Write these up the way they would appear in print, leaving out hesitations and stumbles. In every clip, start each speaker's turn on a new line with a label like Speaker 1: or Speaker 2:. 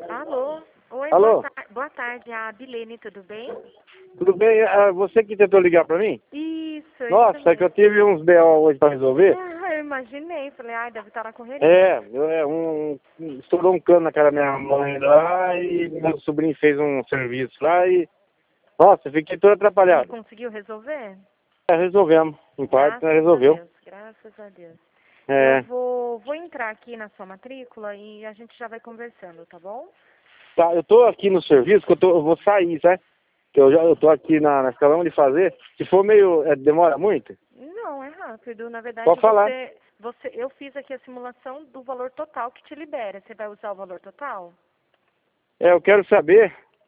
Speaker 1: Alô? Oi,
Speaker 2: Alô?
Speaker 1: boa tarde, a Bilene, tudo bem?
Speaker 2: Tudo bem? Você que tentou ligar pra mim?
Speaker 1: Isso
Speaker 2: Nossa, é que eu
Speaker 1: mesmo.
Speaker 2: tive uns BO hoje pra resolver.
Speaker 1: Ah, eu imaginei, falei, ai, deve estar na correria.
Speaker 2: Estourou um cano na cara da minha mãe lá e meu sobrinho fez um serviço lá e... Nossa, fiquei todo
Speaker 1: E
Speaker 2: atrapalhado.
Speaker 1: conseguiu resolver?
Speaker 2: Resolvemos. Em parte, nós
Speaker 1: Graças a
Speaker 2: resolveu.
Speaker 1: Deus, graças a Deus. Eu
Speaker 2: É,
Speaker 1: vou entrar aqui na sua matrícula e a gente já vai conversando, tá bom?
Speaker 2: tá, eu tô aqui no serviço, que eu vou sair, sabe? Que eu tô aqui nós acabamos de fazer. Se for meio... demora muito?
Speaker 1: Não, é rápido. Na
Speaker 2: Pode
Speaker 1: verdade,
Speaker 2: falar.
Speaker 1: eu fiz aqui a simulação do valor total que te libera. Você vai usar o valor total?
Speaker 2: Eu quero saber...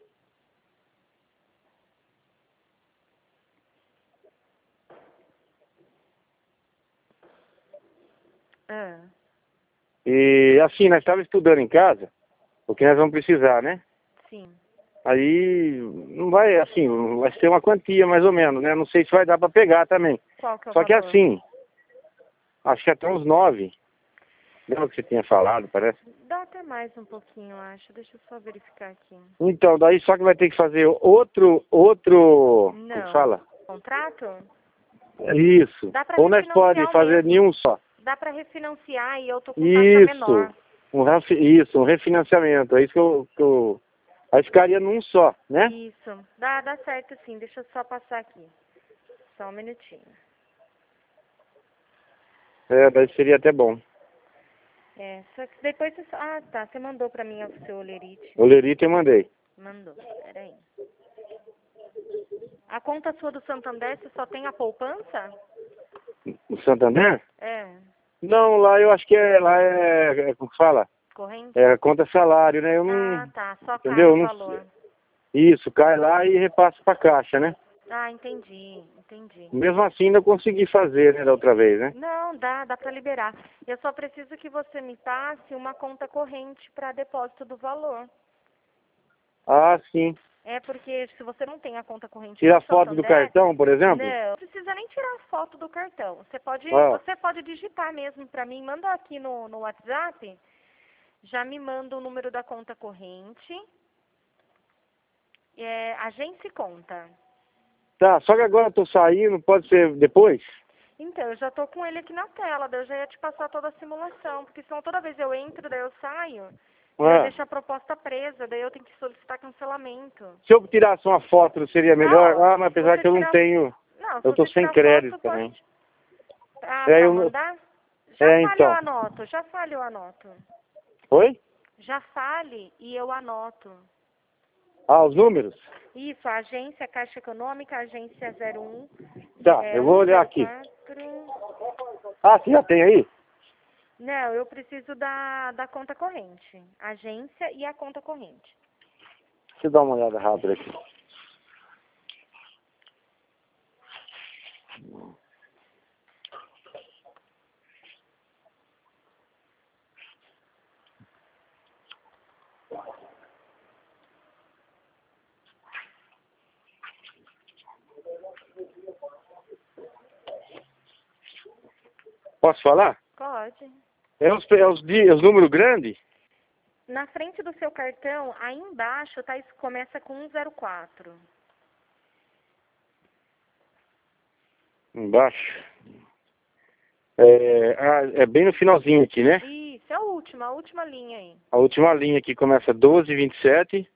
Speaker 1: Ah,
Speaker 2: E assim, nós estávamos estudando em casa, o que nós vamos precisar, né?
Speaker 1: sim.
Speaker 2: Aí não vai, assim, vai ser uma quantia mais ou menos, né? Não sei se vai dar para pegar também.
Speaker 1: Qual que é o
Speaker 2: Só que
Speaker 1: valor?
Speaker 2: assim, acho que até uns 9. Lembra o que você tinha falado, parece?
Speaker 1: Dá até mais um pouquinho, eu acho. Deixa eu só verificar aqui.
Speaker 2: Então, daí só que vai ter que fazer como que
Speaker 1: Não.
Speaker 2: fala?
Speaker 1: Contrato?
Speaker 2: Isso.
Speaker 1: Dá pra
Speaker 2: Ou nós pode
Speaker 1: refinanciar o
Speaker 2: fazer
Speaker 1: mesmo.
Speaker 2: nenhum só.
Speaker 1: Dá pra refinanciar e eu tô com taxa
Speaker 2: Isso.
Speaker 1: menor.
Speaker 2: Um refinanciamento. É isso que eu... Aí ficaria num só, né?
Speaker 1: Isso. Dá certo sim. Deixa eu só passar aqui. Só um minutinho.
Speaker 2: Daí seria até bom.
Speaker 1: Só que depois você... Ah, tá. Você mandou pra mim o seu olerite.
Speaker 2: O Lerito eu mandei.
Speaker 1: Mandou. Peraí. A conta sua do Santander, você só tem a poupança?
Speaker 2: O Santander?
Speaker 1: É.
Speaker 2: Não, lá eu acho que como que fala?
Speaker 1: Corrente?
Speaker 2: É conta salário, né? Eu não,
Speaker 1: Ah, tá. Só cai
Speaker 2: entendeu?
Speaker 1: o
Speaker 2: Eu não,
Speaker 1: valor.
Speaker 2: isso, cai lá e repassa pra caixa, né?
Speaker 1: Ah, entendi.
Speaker 2: Mesmo assim ainda consegui fazer, né, da outra vez, né?
Speaker 1: Não, dá para liberar. Eu só preciso que você me passe uma conta corrente para depósito do valor.
Speaker 2: Ah, sim.
Speaker 1: É porque se você não tem a conta corrente
Speaker 2: Tira
Speaker 1: no
Speaker 2: a foto do
Speaker 1: Santander,
Speaker 2: cartão, por exemplo?
Speaker 1: não precisa nem tirar foto do cartão.
Speaker 2: Ó,
Speaker 1: Você pode digitar mesmo para mim, manda aqui no WhatsApp, já me manda o número da conta corrente, agência e conta.
Speaker 2: tá, só que agora eu tô saindo, pode ser depois?
Speaker 1: Então, eu já tô com ele aqui na tela, daí eu já ia te passar toda a simulação, porque senão toda vez eu entro, daí eu saio, e eu
Speaker 2: Ah,
Speaker 1: deixo a proposta presa, daí eu tenho que solicitar cancelamento.
Speaker 2: se eu tirasse uma foto seria melhor?
Speaker 1: Não,
Speaker 2: Ah, mas
Speaker 1: se
Speaker 2: apesar
Speaker 1: você
Speaker 2: que eu não
Speaker 1: tirar,
Speaker 2: tenho,
Speaker 1: não, se
Speaker 2: eu tô
Speaker 1: você
Speaker 2: sem
Speaker 1: tirar
Speaker 2: crédito
Speaker 1: foto,
Speaker 2: também.
Speaker 1: pode, pra
Speaker 2: Eu não,
Speaker 1: mandar? Já fale, eu
Speaker 2: então.
Speaker 1: anoto, eu anoto.
Speaker 2: Oi?
Speaker 1: Já fale e eu anoto.
Speaker 2: Ah, os números?
Speaker 1: Isso, a agência Caixa Econômica, agência 01,
Speaker 2: Tá, eu vou olhar aqui.
Speaker 1: 104.
Speaker 2: Ah, você já tem aí?
Speaker 1: Não, eu preciso da conta corrente. Agência e a conta corrente.
Speaker 2: Deixa eu dar uma olhada rápida aqui. Posso falar?
Speaker 1: Pode.
Speaker 2: Os números grandes?
Speaker 1: Na frente do seu cartão, aí embaixo, começa com 104.
Speaker 2: Embaixo. É bem no finalzinho aqui, né?
Speaker 1: Isso, é a última linha aí.
Speaker 2: A última linha aqui começa 1227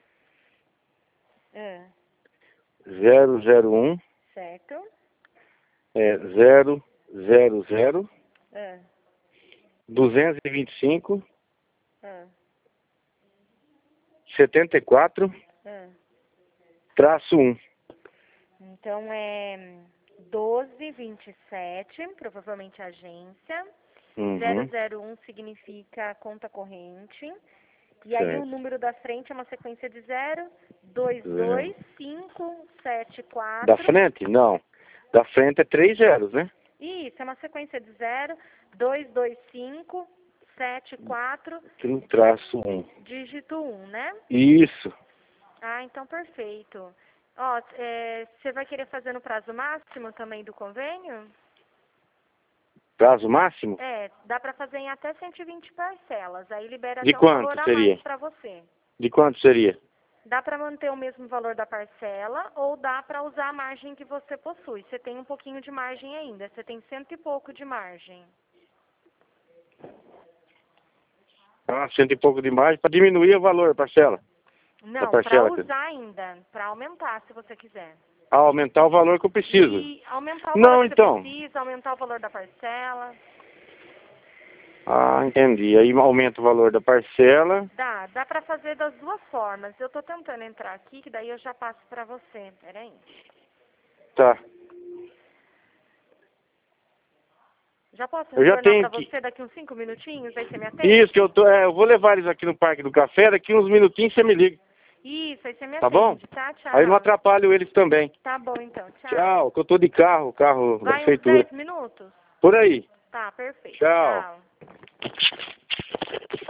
Speaker 1: É,
Speaker 2: 001
Speaker 1: certo?
Speaker 2: 000
Speaker 1: É,
Speaker 2: 225
Speaker 1: é,
Speaker 2: 74
Speaker 1: é.
Speaker 2: traço 1.
Speaker 1: Então é 1227, provavelmente agência.
Speaker 2: Uhum,
Speaker 1: 001 significa conta corrente. E aí o
Speaker 2: certo.
Speaker 1: número da frente é uma sequência de 0, 2, 2,
Speaker 2: 0.
Speaker 1: 5, 7,
Speaker 2: Da
Speaker 1: 4.
Speaker 2: frente? Não. Da frente é 3 zeros, né?
Speaker 1: Isso, é uma sequência de 0, 2, 2, 5, 7, 4,
Speaker 2: Um traço 1.
Speaker 1: dígito 1, né?
Speaker 2: Isso.
Speaker 1: Ah, então perfeito. Ó, você vai querer fazer no prazo máximo também do convênio?
Speaker 2: Prazo máximo?
Speaker 1: É, dá pra fazer em até 120 parcelas. Aí libera
Speaker 2: De
Speaker 1: até um
Speaker 2: quanto
Speaker 1: valor a
Speaker 2: seria?
Speaker 1: mais pra você.
Speaker 2: De quanto seria?
Speaker 1: Dá pra manter o mesmo valor da parcela ou dá pra usar a margem que você possui. Você tem um pouquinho de margem ainda. Você tem 100 e pouco de margem.
Speaker 2: Ah, 100 e pouco de margem para diminuir o valor, parcela.
Speaker 1: Não, pra
Speaker 2: parcela,
Speaker 1: usar ainda. Pra aumentar, se você quiser.
Speaker 2: Ah, aumentar o valor que eu preciso.
Speaker 1: E aumentar o
Speaker 2: Não,
Speaker 1: valor que
Speaker 2: então.
Speaker 1: você precisa, aumentar o valor da parcela.
Speaker 2: Ah, entendi. Aí aumenta o valor da parcela.
Speaker 1: Dá pra fazer das duas formas. Eu tô tentando entrar aqui, que daí eu já passo pra você. Peraí.
Speaker 2: Tá.
Speaker 1: Já posso
Speaker 2: Eu já
Speaker 1: retornar pra
Speaker 2: tenho que...
Speaker 1: você daqui uns 5 minutinhos? Aí você me atende?
Speaker 2: Isso, que eu vou levar eles aqui no Parque do Café, daqui uns minutinhos você me liga.
Speaker 1: Isso, aí você me
Speaker 2: Tá bom?
Speaker 1: atende, tá?
Speaker 2: Aí não
Speaker 1: Tchau.
Speaker 2: atrapalho eles também.
Speaker 1: Tá bom, então. Tchau.
Speaker 2: Tchau, que eu tô de carro da
Speaker 1: Vai uns
Speaker 2: prefeitura.
Speaker 1: 10 minutos?
Speaker 2: Por aí.
Speaker 1: Tá, perfeito.
Speaker 2: Tchau.
Speaker 1: Tchau.